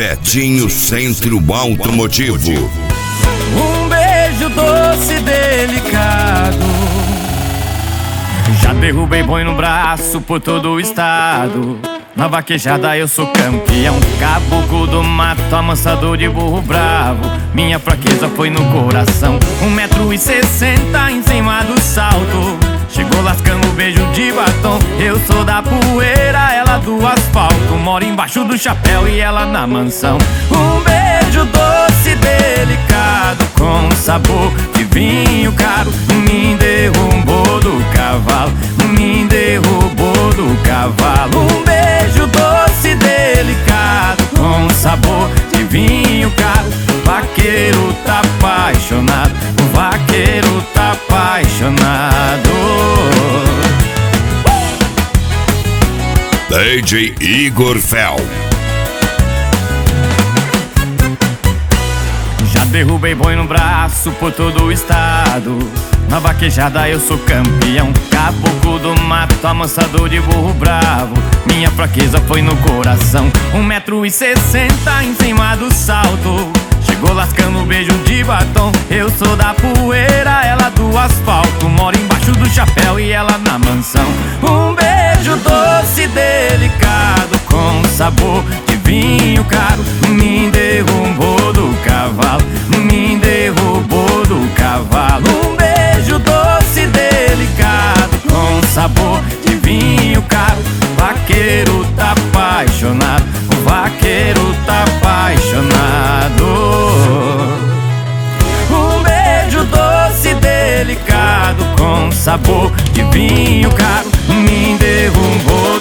Betinho Centro Automotivo. Um beijo doce e delicado. Já derrubei boi no braço por todo o estado. Na vaquejada eu sou campeão, caboclo do mato, amansador de burro bravo. Minha fraqueza foi no coração, 1,60 m em cima do salto. Chegou lascando o beijo de batom. Eu sou da poeira, ela do asfalto. Moro embaixo do chapéu e ela na mansão. Um beijo doce e delicado, com sabor de vinho caro. Me derrubou do cavalo, me derrubou do cavalo. Um beijo doce e delicado, com sabor de vinho caro. Vaqueiro tá apaixonado, o vaqueiro tá apaixonado. DJ Igor Fel. Já derrubei boi no braço por todo o estado. Na vaquejada eu sou campeão, caboclo do mato, amansador de burro bravo. Minha fraqueza foi no coração, 1,60 m em cima do salto. Chegou lascando o beijo de batom. Eu sou da poeira, ela do asfalto. Moro embaixo do chapéu e ela na mansão. Um beijo doce e delicado, com sabor de vinho caro. Me derrubou do cavalo, me derrubou do cavalo. Um beijo doce e delicado, com sabor de vinho caro. Vaqueiro tá apaixonado, o vaqueiro tá apaixonado. Um beijo doce e delicado, com sabor de vinho caro. Me derrubou